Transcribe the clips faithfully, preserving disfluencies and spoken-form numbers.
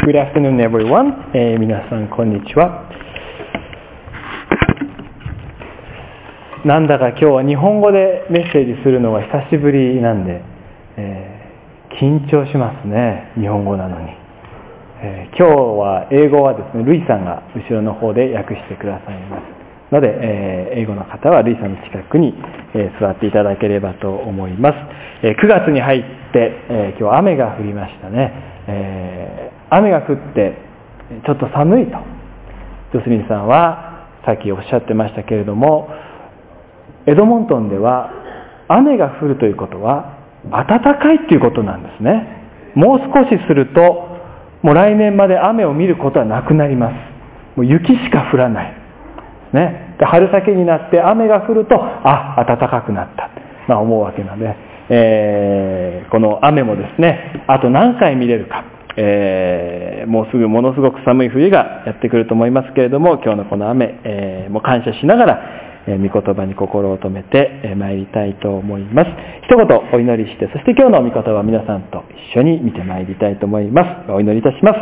Good afternoon, everyone. えー、皆さんこんにちは。なんだか今日は日本語でメッセージするのが久しぶりなんで、えー、緊張しますね。日本語なのに、えー、今日は英語はですね、ルイさんが後ろの方で訳してくださいますので、えー、英語の方はルイさんの近くに、えー、座っていただければと思います。えー、くがつに入って、えー、今日雨が降りましたね。えー、雨が降ってちょっと寒いとジョスリンさんはさっきおっしゃってましたけれども、エドモントンでは雨が降るということは暖かいということなんですね。もう少しするともう来年まで雨を見ることはなくなります。もう雪しか降らないね。で春先になって雨が降ると、あ、暖かくなった、まあ、思うわけなので、えー、この雨もですね、あと何回見れるか、えー、もうすぐものすごく寒い冬がやってくると思いますけれども、今日のこの雨、えー、もう感謝しながら、えー、御言葉に心を留めて、えー、参りたいと思います。一言お祈りして、そして今日の御言葉を皆さんと一緒に見て参りたいと思います。お祈りいたします。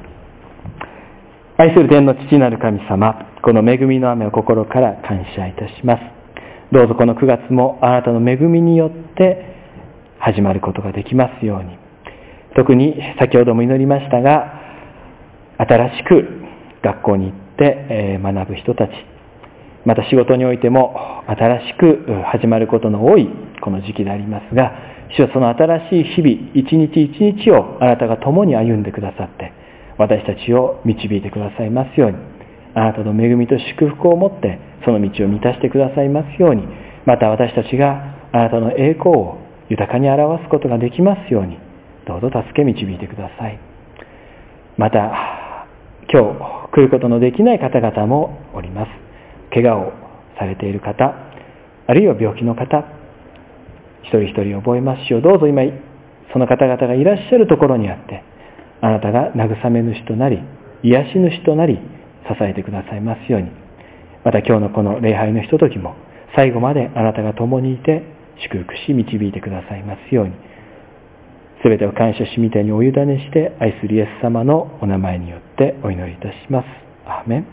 愛する天の父なる神様、この恵みの雨を心から感謝いたします。どうぞこのくがつもあなたの恵みによって始まることができますように。特に先ほども祈りましたが、新しく学校に行って学ぶ人たち、また仕事においても新しく始まることの多いこの時期でありますが、主よ、その新しい日々一日一日をあなたが共に歩んでくださって、私たちを導いてくださいますように。あなたの恵みと祝福を持ってその道を満たしてくださいますように。また私たちがあなたの栄光を豊かに表すことができますように、どうぞ助け導いてください。また今日来ることのできない方々もおります。怪我をされている方、あるいは病気の方、一人一人覚えますし、どうぞ今その方々がいらっしゃるところにあって、あなたが慰め主となり癒し主となり支えてくださいますように。また今日のこの礼拝のひとときも最後まであなたが共にいて祝福し導いてくださいますように。すべてを感謝しみてにお委ねして愛するイエス様のお名前によってお祈りいたします。アーメン。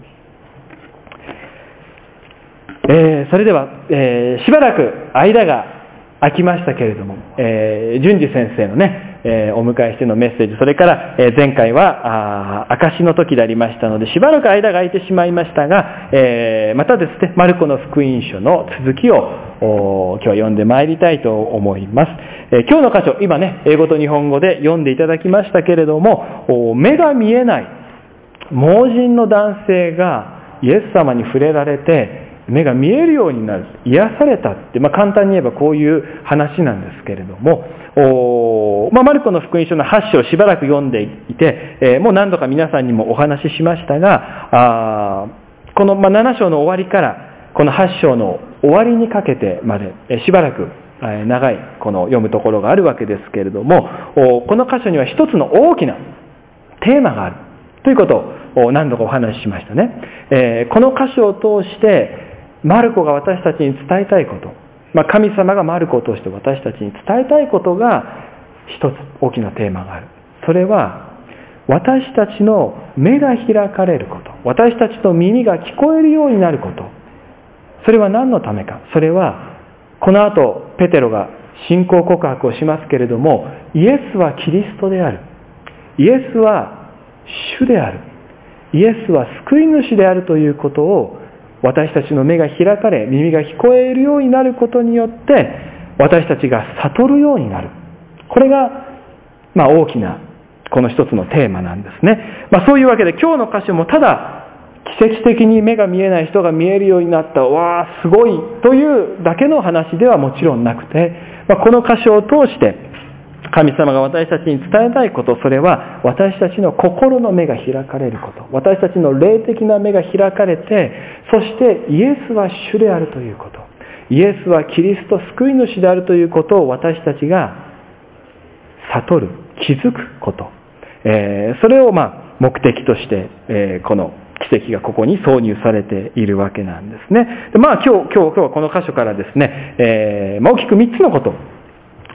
えー、それでは、えー、しばらく間が空きましたけれども、えー、順次先生のね、えー、お迎えしてのメッセージ、それから、えー、前回は証の時でありましたので、しばらく間が空いてしまいましたが、えー、またですね、マルコの福音書の続きを今日は読んでまいりたいと思います。えー、今日の箇所、今ね、英語と日本語で読んでいただきましたけれども、目が見えない盲人の男性がイエス様に触れられて、目が見えるようになる、癒されたって、まあ、簡単に言えばこういう話なんですけれども、お、まあ、マルコの福音書のはち章をしばらく読んでいて、えー、もう何度か皆さんにもお話ししましたが、あこの、まあ、なな章の終わりからこのはち章の終わりにかけてまで、えー、しばらく長いこの読むところがあるわけですけれども、この箇所には一つの大きなテーマがあるということを何度かお話ししましたね。えー、この箇所を通してマルコが私たちに伝えたいこと、まあ、神様がマルコを通して私たちに伝えたいことが一つ大きなテーマがある。それは私たちの目が開かれること、私たちの耳が聞こえるようになること。それは何のためか。それはこの後ペテロが信仰告白をしますけれども、イエスはキリストである、イエスは主である、イエスは救い主であるということを私たちの目が開かれ耳が聞こえるようになることによって私たちが悟るようになる。これが、まあ、大きなこの一つのテーマなんですね。まあ、そういうわけで今日の箇所もただ奇跡的に目が見えない人が見えるようになった、わーすごいというだけの話ではもちろんなくて、まあ、この箇所を通して神様が私たちに伝えたいこと、それは私たちの心の目が開かれること、私たちの霊的な目が開かれて、そしてイエスは主であるということ、イエスはキリスト救い主であるということを私たちが悟る、気づくこと、えー、それをまあ目的として、えー、この奇跡がここに挿入されているわけなんですね。で、まあ今日、今日、今日はこの箇所からですね、えーまあ、大きくみっつのこと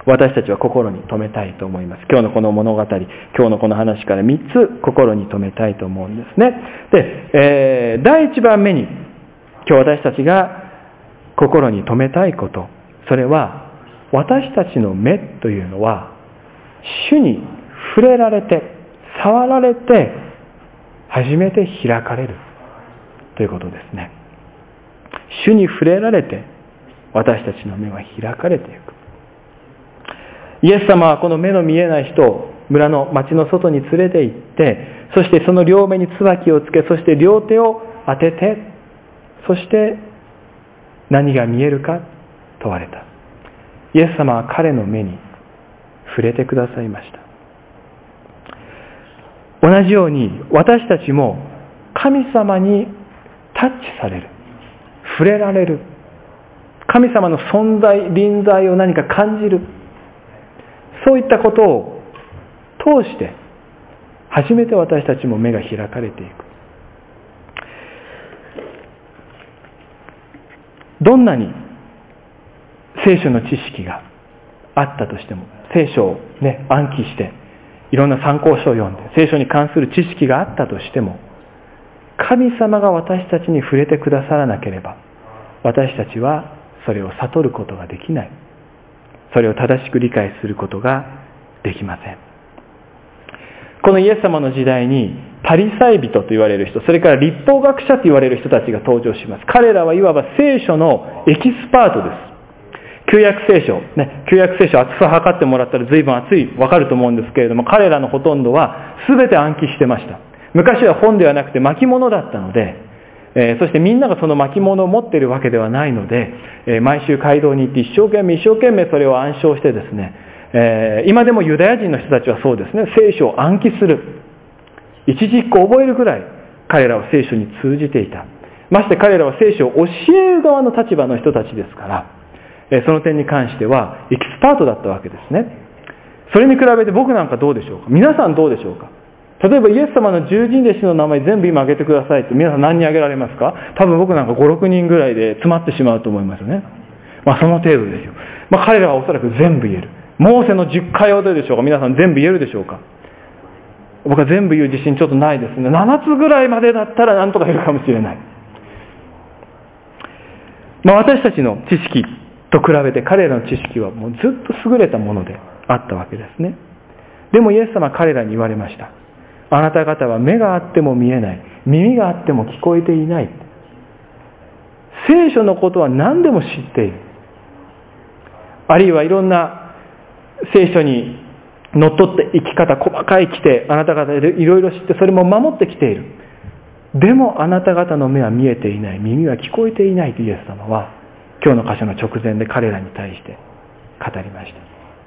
私たちは心に留めたいと思います。今日のこの物語、今日のこの話からみっつ心に留めたいと思うんですね。で、えー、だいいちばんめに今日私たちが心に留めたいこと、それは私たちの目というのは主に触れられて触られて初めて開かれるということですね。主に触れられて私たちの目は開かれていく。イエス様はこの目の見えない人を村の町の外に連れて行って、そしてその両目に椿をつけ、そして両手を当てて、そして何が見えるか問われた。イエス様は彼の目に触れてくださいました。同じように私たちも神様にタッチされる、触れられる、神様の存在臨在を何か感じる、そういったことを通して初めて私たちも目が開かれていく。どんなに聖書の知識があったとしても、聖書を、ね、暗記していろんな参考書を読んで聖書に関する知識があったとしても、神様が私たちに触れてくださらなければ私たちはそれを悟ることができない。それを正しく理解することができません。このイエス様の時代にパリサイ人と言われる人、それから律法学者と言われる人たちが登場します。彼らはいわば聖書のエキスパートです。旧約聖書、ね、旧約聖書厚さ測ってもらったら随分厚い、わかると思うんですけれども、彼らのほとんどは全て暗記してました。昔は本ではなくて巻物だったので、えー、そしてみんながその巻物を持っているわけではないので、えー、毎週街道に行って一生懸命一生懸命それを暗唱してですね、えー、今でもユダヤ人の人たちはそうですね、聖書を暗記する、一字一句覚えるぐらい彼らは聖書に通じていた。まして彼らは聖書を教える側の立場の人たちですから、えー、その点に関してはエキスパートだったわけですね。それに比べて僕なんかどうでしょうか。皆さんどうでしょうか。例えばイエス様の十人弟子の名前全部今挙げてくださいって皆さん何人挙げられますか。多分僕なんかご、ろくにんぐらいで詰まってしまうと思いますよね。まあその程度ですよ。まあ彼らはおそらく全部言える。モーセの十回ほどでしょうか。皆さん全部言えるでしょうか。僕は全部言う自信ちょっとないですね。ななつぐらいまでだったらなんとか言えるかもしれない。まあ私たちの知識と比べて彼らの知識はもうずっと優れたものであったわけですね。でもイエス様は彼らに言われました。あなた方は目があっても見えない、耳があっても聞こえていない。聖書のことは何でも知っている。あるいはいろんな聖書にのっとって生き方、細かい規定、あなた方でいろいろ知ってそれも守ってきている。でもあなた方の目は見えていない、耳は聞こえていないとイエス様は今日の箇所の直前で彼らに対して語りました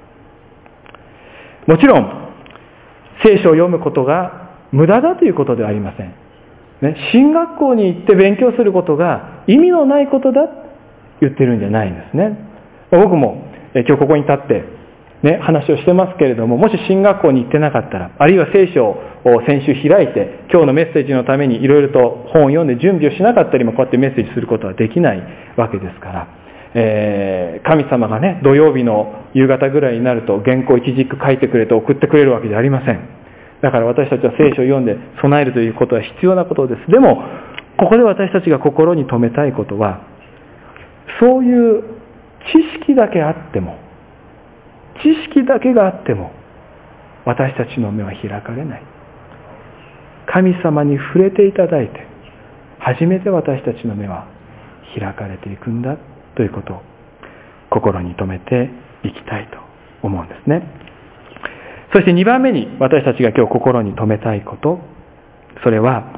。もちろん聖書を読むことが無駄だということではありません。ね、神学校に行って勉強することが意味のないことだと言ってるんじゃないんですね。僕も今日ここに立って、ね、話をしてますけれども、もし神学校に行ってなかったら、あるいは聖書を先週開いて今日のメッセージのためにいろいろと本を読んで準備をしなかったりもこうやってメッセージすることはできないわけですから、えー、神様がね土曜日の夕方ぐらいになると原稿一字一句書いてくれて送ってくれるわけじゃありません。だから私たちは聖書を読んで備えるということは必要なことです。でもここで私たちが心に留めたいことは、そういう知識だけあっても知識だけがあっても私たちの目は開かれない。神様に触れていただいて初めて私たちの目は開かれていくんだということを心に留めていきたいと思うんですね。そしてにばんめに私たちが今日心に留めたいこと、それは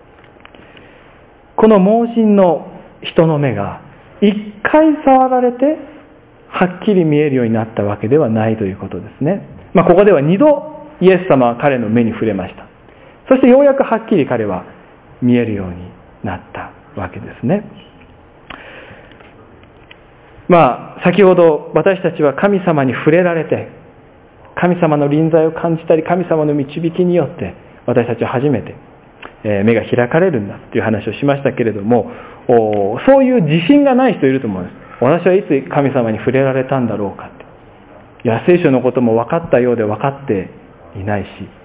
この盲人の人の目が一回触られてはっきり見えるようになったわけではないということですね。まあ、ここではにどイエス様は彼の目に触れました。そしてようやくはっきり彼は見えるようになったわけですね。まあ先ほど私たちは神様に触れられて神様の臨在を感じたり神様の導きによって私たちは初めて目が開かれるんだという話をしましたけれども、そういう自信がない人いると思うんです。私はいつ神様に触れられたんだろうかって。 いや聖書のことも分かったようで分かっていないし、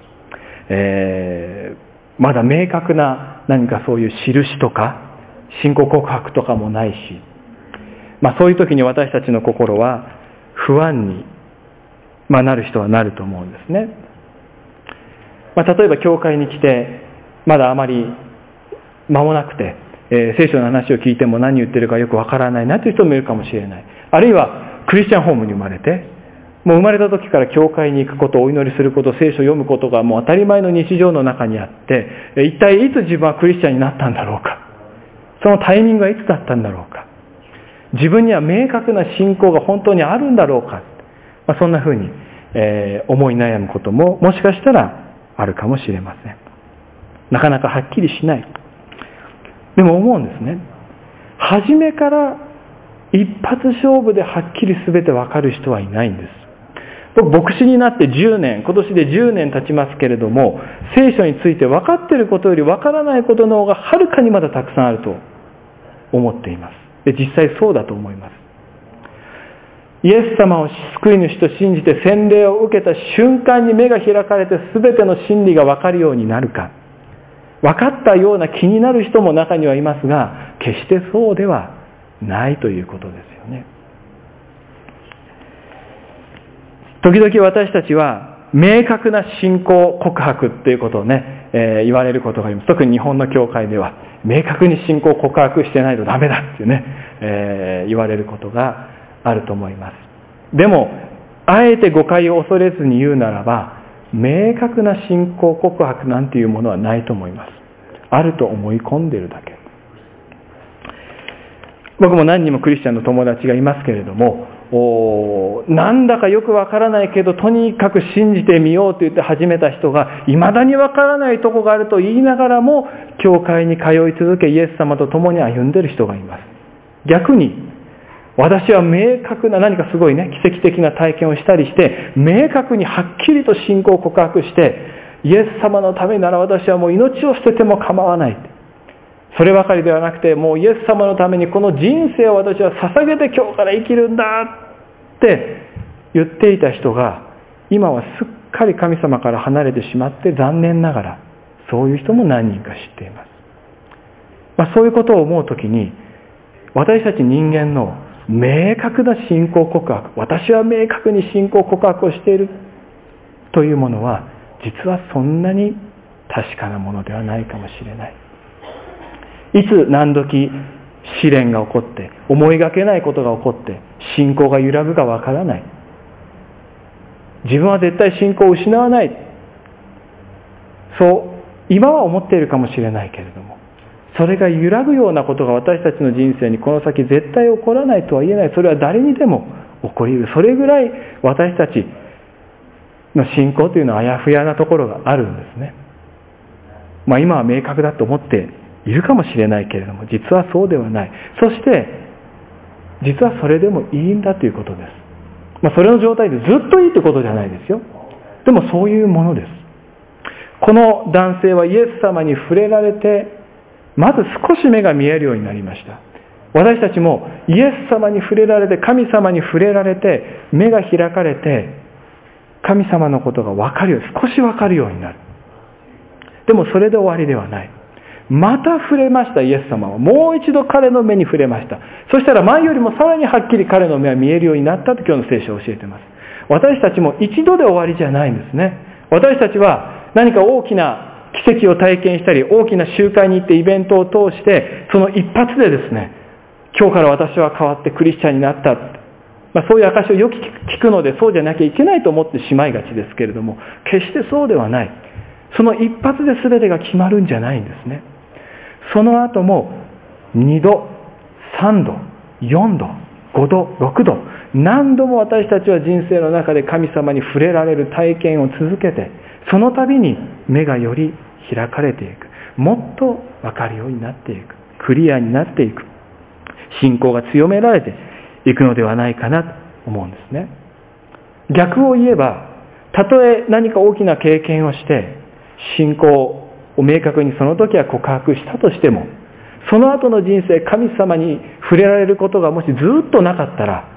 えー、まだ明確な何かそういう印とか信仰告白とかもないし、まあ、そういう時に私たちの心は不安に、まあ、なる人はなると思うんですね。まあ、例えば教会に来てまだあまり間もなくて、えー、聖書の話を聞いても何言ってるかよくわからないなという人もいるかもしれない。あるいはクリスチャンホームに生まれて、もう生まれた時から教会に行くこと、お祈りすること、聖書を読むことがもう当たり前の日常の中にあって、一体いつ自分はクリスチャンになったんだろうか、そのタイミングはいつだったんだろうか、自分には明確な信仰が本当にあるんだろうか、まあ、そんなふうに、えー、思い悩むことももしかしたらあるかもしれません。なかなかはっきりしない。でも思うんですね。初めから一発勝負ではっきり全てわかる人はいないんです。僕牧師になってじゅうねん、今年でじゅうねん経ちますけれども、聖書について分かっていることより分からないことの方がはるかにまだたくさんあると思っています。で、実際そうだと思います。イエス様を救い主と信じて洗礼を受けた瞬間に目が開かれて全ての真理が分かるようになるか、分かったような気になる人も中にはいますが、決してそうではないということですよね。時々私たちは明確な信仰告白っていうことをね、えー、言われることがあります。特に日本の教会では明確に信仰告白してないとダメだっていうね、えー、言われることがあると思います。でもあえて誤解を恐れずに言うならば、明確な信仰告白なんていうものはないと思います。あると思い込んでいるだけ。僕も何人もクリスチャンの友達がいますけれども、おなんだかよくわからないけどとにかく信じてみようと言って始めた人が、いまだにわからないとこがあると言いながらも教会に通い続け、イエス様と共に歩んでいる人がいます。逆に私は明確な何かすごいね、奇跡的な体験をしたりして、明確にはっきりと信仰を告白して、イエス様のためなら私はもう命を捨てても構わない。そればかりではなくて、もうイエス様のためにこの人生を私は捧げて今日から生きるんだって言っていた人が、今はすっかり神様から離れてしまって、残念ながらそういう人も何人か知っています。まあ、そういうことを思うときに、私たち人間の明確な信仰告白、私は明確に信仰告白をしているというものは、実はそんなに確かなものではないかもしれない。いつ何時試練が起こって、思いがけないことが起こって信仰が揺らぐかわからない。自分は絶対信仰を失わない、そう今は思っているかもしれないけれども、それが揺らぐようなことが私たちの人生にこの先絶対起こらないとは言えない。それは誰にでも起こり得る。それぐらい私たちの信仰というのはあやふやなところがあるんですね。まあ今は明確だと思っているかもしれないけれども、実はそうではない。そして実はそれでもいいんだということです。まあそれの状態でずっといいということじゃないですよ。でもそういうものです。この男性はイエス様に触れられて、まず少し目が見えるようになりました。私たちもイエス様に触れられて、神様に触れられて、目が開かれて、神様のことが分かるように、少し分かるようになる。でもそれで終わりではない。また触れました。イエス様はもう一度彼の目に触れました。そしたら前よりもさらにはっきり彼の目は見えるようになったと今日の聖書を教えています。私たちも一度で終わりじゃないんですね。私たちは何か大きな奇跡を体験したり、大きな集会に行ってイベントを通して、その一発でですね、今日から私は変わってクリスチャンになった、まあ、そういう証をよく聞くので、そうじゃなきゃいけないと思ってしまいがちですけれども、決してそうではない。その一発で全てが決まるんじゃないんですね。その後もにど、さんど、よんど、ごど、ろくど、何度も私たちは人生の中で神様に触れられる体験を続けて、その度に目がより開かれていく。もっと分かるようになっていく。クリアになっていく。信仰が強められていくのではないかなと思うんですね。逆を言えば、たとえ何か大きな経験をして信仰を明確にその時は告白したとしても、その後の人生、神様に触れられることがもしずっとなかったら、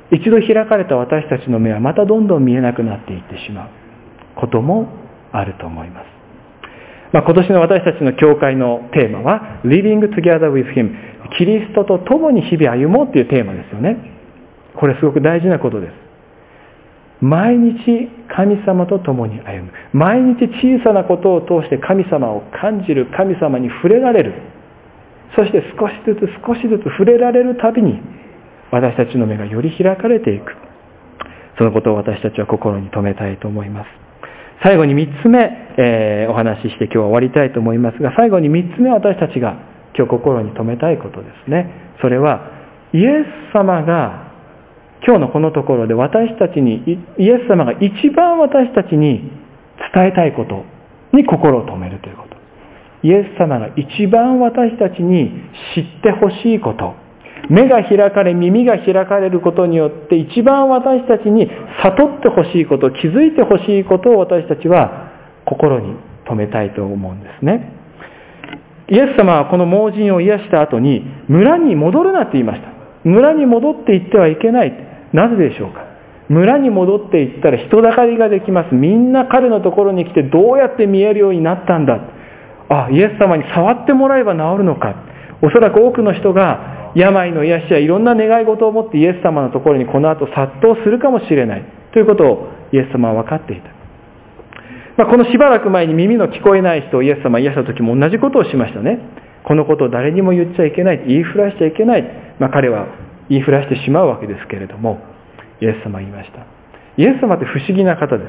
一度開かれた私たちの目はまたどんどん見えなくなっていってしまうこともあると思います。まあ、今年の私たちの教会のテーマは Living Together with Him、 キリストと共に日々歩もうというテーマですよね。これすごく大事なことです。毎日神様と共に歩む、毎日小さなことを通して神様を感じる、神様に触れられる、そして少しずつ少しずつ触れられるたびに私たちの目がより開かれていく、そのことを私たちは心に留めたいと思います。最後にみっつめ、えー、お話しして今日は終わりたいと思いますが、最後にみっつめ私たちが今日心に留めたいことですね。それはイエス様が今日のこのところで私たちに、イエス様が一番私たちに伝えたいことに心を留めるということ。イエス様が一番私たちに知ってほしいこと、目が開かれ耳が開かれることによって一番私たちに悟ってほしいこと、気づいてほしいことを私たちは心に留めたいと思うんですね。イエス様はこの盲人を癒した後に村に戻るなって言いました。村に戻っていってはいけない。なぜでしょうか。村に戻っていったら人だかりができます。みんな彼のところに来てどうやって見えるようになったんだ。あ、イエス様に触ってもらえば治るのか。おそらく多くの人が病の癒しやいろんな願い事を持ってイエス様のところにこの後殺到するかもしれないということをイエス様は分かっていた。まあ、このしばらく前に耳の聞こえない人をイエス様が癒した時も同じことをしましたね。このことを誰にも言っちゃいけない、言いふらしちゃいけない。まあ、彼は言いふらしてしまうわけですけれども、イエス様は言いました。イエス様って不思議な方です。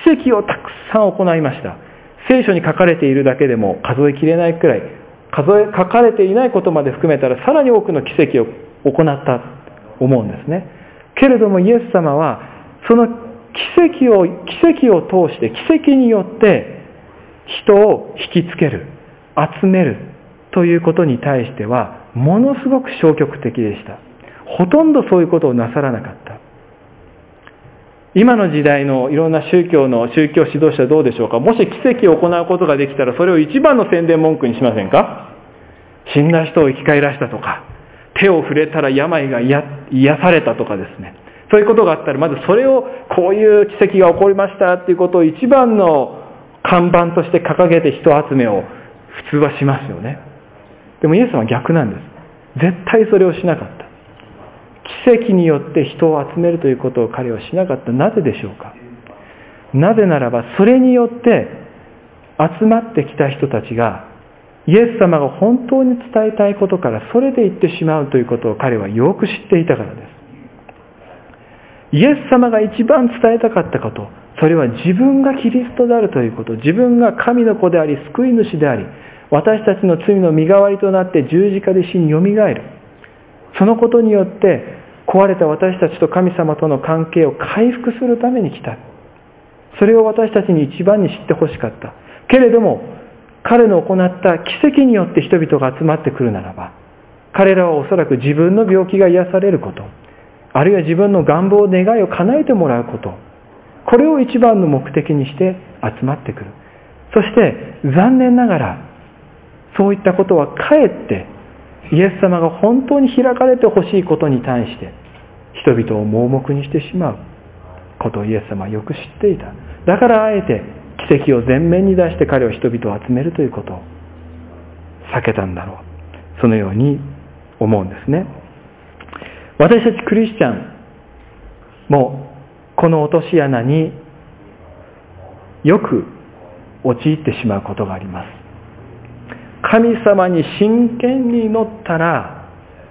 奇跡をたくさん行いました。聖書に書かれているだけでも数えきれないくらい、数え書かれていないことまで含めたらさらに多くの奇跡を行ったと思うんですね。けれどもイエス様はその奇跡を奇跡を通して、奇跡によって人を引きつける、集めるということに対してはものすごく消極的でした。ほとんどそういうことをなさらなかった。今の時代のいろんな宗教の宗教指導者はどうでしょうか。もし奇跡を行うことができたらそれを一番の宣伝文句にしませんか。死んだ人を生き返らしたとか、手を触れたら病が 癒, 癒されたとかですね。そういうことがあったらまずそれをこういう奇跡が起こりましたっていうことを一番の看板として掲げて人集めを普通はしますよね。でもイエス様は逆なんです。絶対それをしなかった。奇跡によって人を集めるということを彼はしなかった。なぜでしょうか。なぜならばそれによって集まってきた人たちがイエス様が本当に伝えたいことからそれで言ってしまうということを彼はよく知っていたからです。イエス様が一番伝えたかったこと、それは自分がキリストであるということ、自分が神の子であり救い主であり、私たちの罪の身代わりとなって十字架で死によみがえる。そのことによって壊れた私たちと神様との関係を回復するために来た。それを私たちに一番に知ってほしかった。けれども彼の行った奇跡によって人々が集まってくるならば、彼らはおそらく自分の病気が癒されること、あるいは自分の願望願いを叶えてもらうこと、これを一番の目的にして集まってくる。そして残念ながらそういったことはかえってイエス様が本当に開かれてほしいことに対して人々を盲目にしてしまうことをイエス様はよく知っていた。だからあえて奇跡を前面に出して彼は人々を集めるということを避けたんだろう。そのように思うんですね。私たちクリスチャンもこの落とし穴によく陥ってしまうことがあります。神様に真剣に祈ったら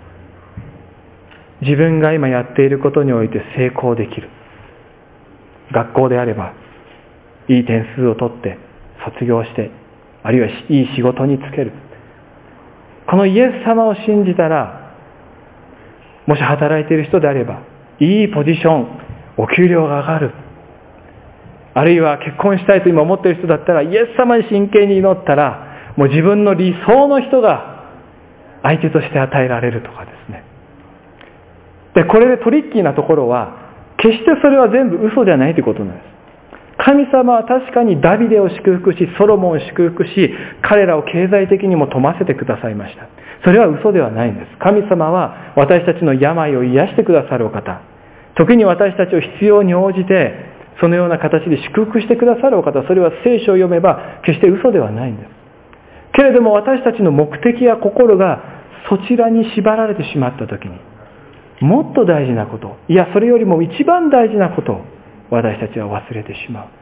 自分が今やっていることにおいて成功できる。学校であればいい点数を取って卒業して、あるいはいい仕事に就ける。このイエス様を信じたら、もし働いている人であればいいポジション、お給料が上がる。あるいは結婚したいと今思っている人だったらイエス様に真剣に祈ったら、もう自分の理想の人が相手として与えられるとかですね。で、これでトリッキーなところは、決してそれは全部嘘じゃないということなんです。神様は確かにダビデを祝福し、ソロモンを祝福し、彼らを経済的にも富ませてくださいました。それは嘘ではないんです。神様は私たちの病を癒してくださるお方。 時に私たちを必要に応じてそのような形で祝福してくださるお方、それは聖書を読めば決して嘘ではないんです。けれども私たちの目的や心がそちらに縛られてしまった時に、もっと大事なこと、いやそれよりも一番大事なことを私たちは忘れてしまう。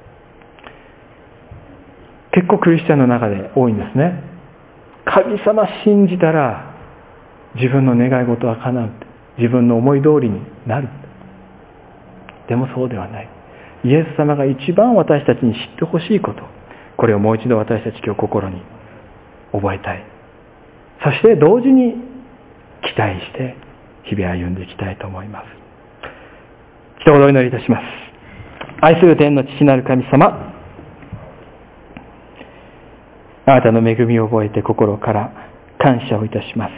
結構クリスチャンの中で多いんですね。神様信じたら自分の願い事は叶う、自分の思い通りになる。でもそうではない。イエス様が一番私たちに知ってほしいこと、これをもう一度私たち今日心に覚えたい。そして同時に期待して日々歩んでいきたいと思います。一言お祈りいたします。愛する天の父なる神様、あなたの恵みを覚えて心から感謝をいたします。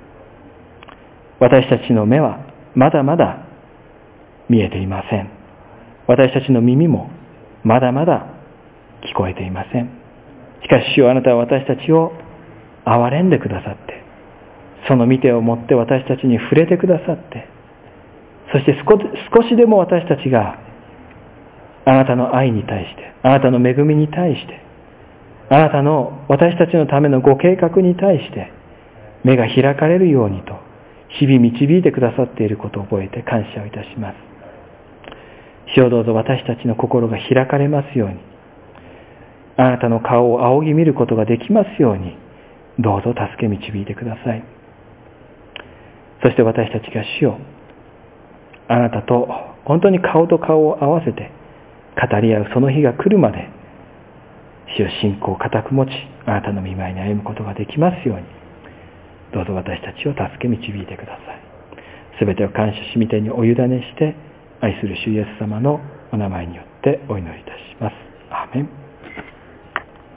私たちの目はまだまだ見えていません。私たちの耳もまだまだ聞こえていません。しかし主よ、あなたは私たちを憐れんでくださって、その見てをもって私たちに触れてくださって、そして少しでも私たちがあなたの愛に対して、あなたの恵みに対して、あなたの私たちのためのご計画に対して目が開かれるようにと日々導いてくださっていることを覚えて感謝をいたします。主よ、どうぞ私たちの心が開かれますように、あなたの顔を仰ぎ見ることができますように、どうぞ助け導いてください。そして私たちが主よ、あなたと本当に顔と顔を合わせて語り合うその日が来るまで、主よ、信仰を固く持ち、あなたの御前に歩むことができますように、どうぞ私たちを助け導いてください。すべてを感謝しみてにお委ねして、愛する主イエス様のお名前によってお祈りいたします。アーメン。